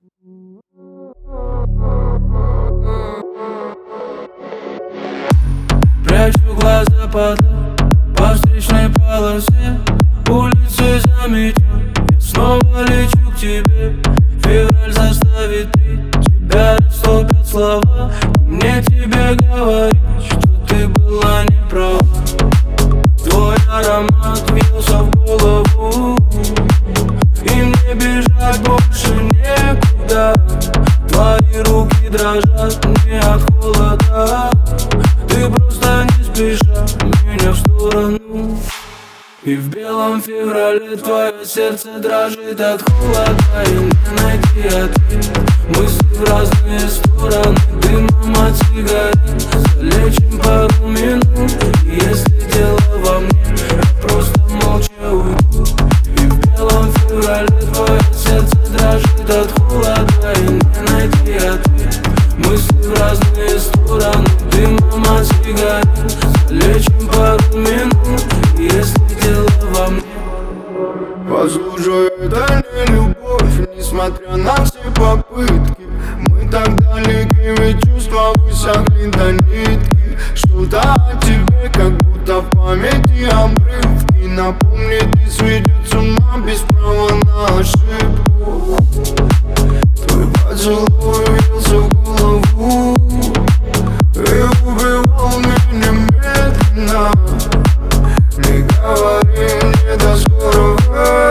Прячу глаза по встречной полосе, улицы заметен, я снова лечу к тебе. Февраль заставит пить, тебя растопят слова. Мне тебе говорить, что ты была не права. Твой аромат въелся в голову, и мне бежать больше некуда. Твои руки дрожат мне от холода. Ты просто не спеша меня в сторону. И в белом феврале твое сердце дрожит от холода. И не найти ответ, мысли в разные стороны. Дымом от сигарет залечим пару минут. И если дело во мне, я просто молча уйду. И в белом феврале твое сердце дрожит от холода. И не найти ответ, мысли в разные стороны. Дымом от сигарет залечим пару минут. И если дело во мне. Послушай, это не любовь, несмотря на все попытки. Мы так далеки, ведь чувства высохли до нитки. Что-то о тебе, как будто в памяти обрывки. Напомнит и сведет с ума без права на ошибку. Твой поцелуй вился в голову и убивал меня медленно. Не говори мне до скорого,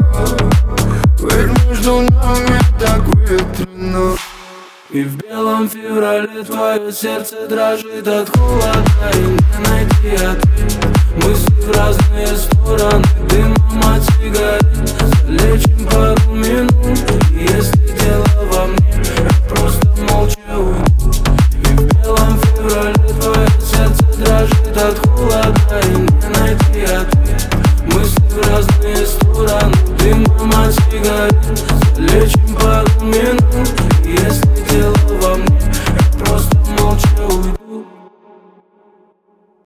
ведь между нами так ветрено. И в белом феврале твое сердце дрожит от холода. И не найти ответ, мысли в разные стороны. Дымом от сигарет залечим пару минут. И если дело во мне, я просто молча уйду. И в белом феврале твое сердце дрожит от холода. И не найти ответ, мысли в разные стороны. Дымом от сигарет